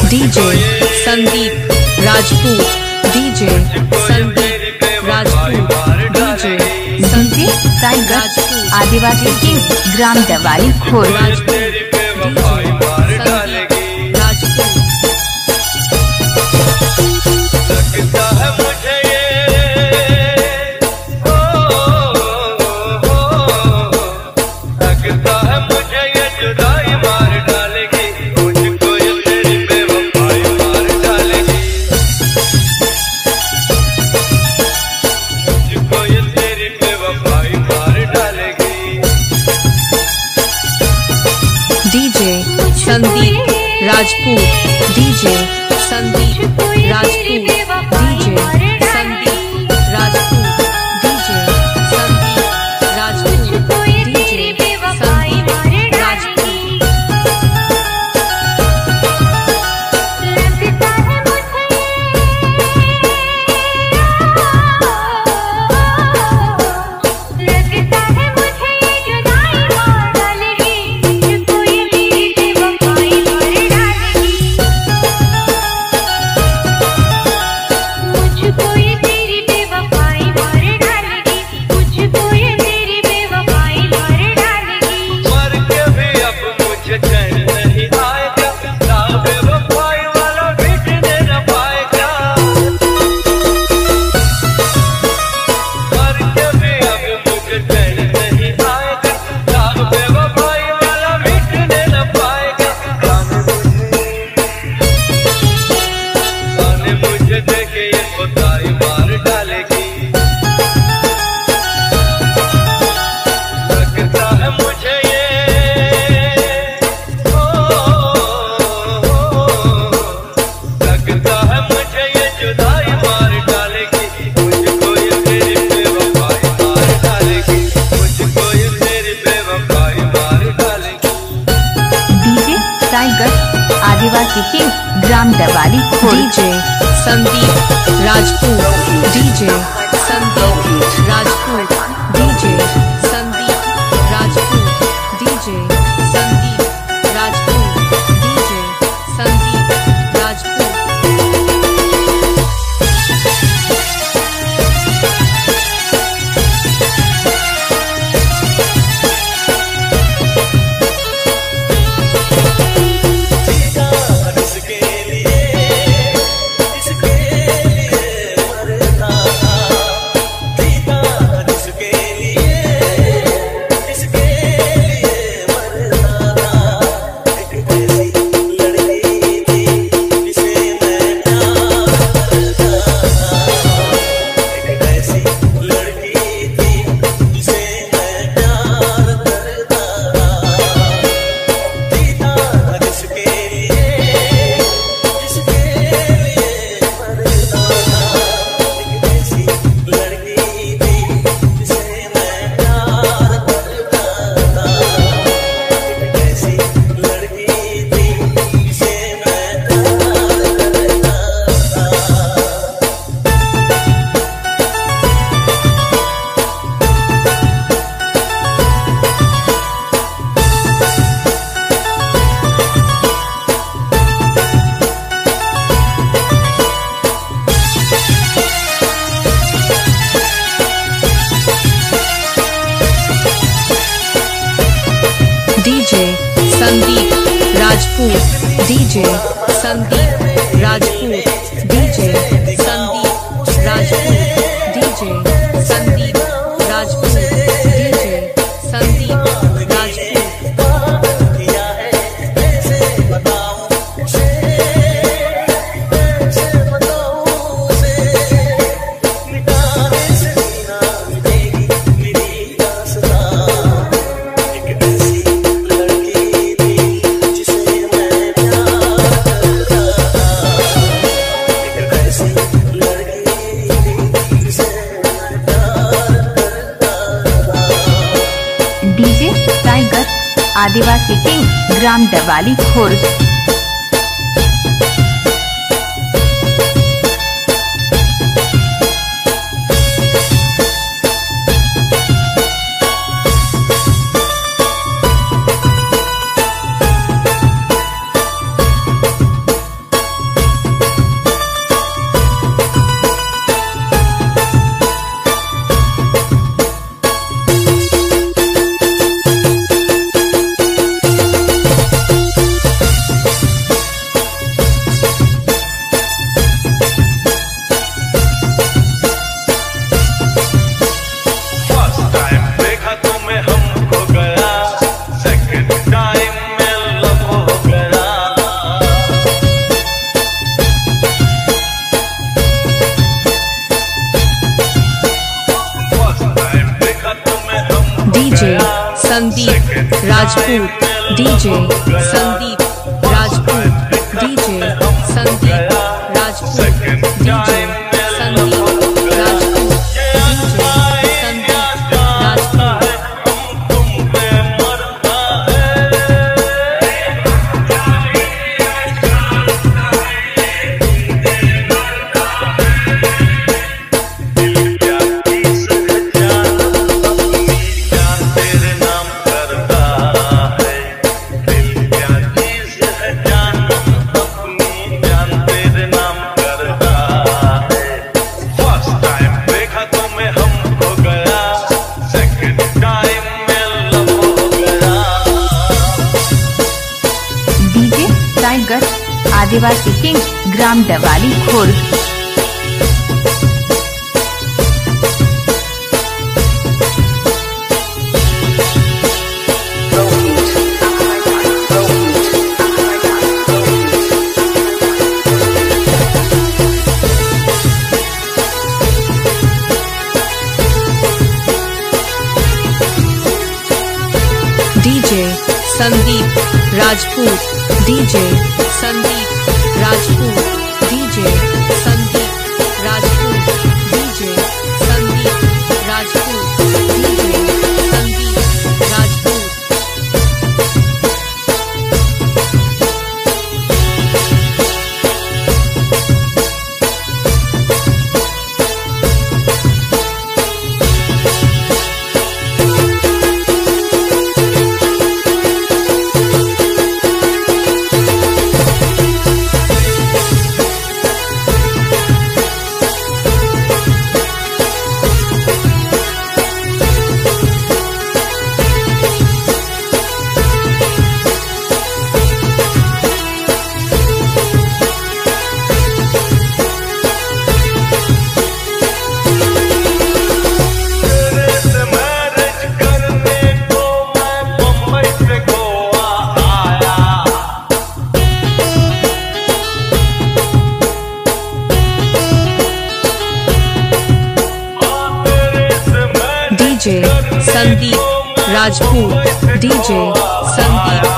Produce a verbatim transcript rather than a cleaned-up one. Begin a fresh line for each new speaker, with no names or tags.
DJ Sandeep Rajput, DJ Sandeep Rajput, DJ
Sandeep tiger Adivasi king ग्राम Dawali Khor.
Sandeep Rajput, DJ Sandeep Rajput, DJ Sandeep Rajput, DJ Sandeep Rajput, DJ Sandeep Rajput.
Adivasi king ग्राम Dawali Khor.
DJ Sandeep Rajput, DJ Sandeep Rajput, DJ Sandeep Rajput, DJ Sandeep Rajput, DJ Sandeep Rajput. DJ Sandeep Rajput, DJ Sandeep Rajput, DJ Sandeep Rajput, DJ Sandeep Rajput, DJ Sandeep Rajput.
Adivasi king ग्राम Dawali Khor.
Sandeep Rajput DJ Sandeep Rajput DJ Sandeep Rajput DJ Sandeep Rajput DJ Sandeep Rajput
tiger Adivasi king ग्राम Dawali Khurd.
DJ Sandeep Rajput DJ Sandeep Rajput DJ Sandeep Rajput DJ Sandeep Rajput DJ Sandeep Rajput DJ Sandeep Rajput DJ Sandeep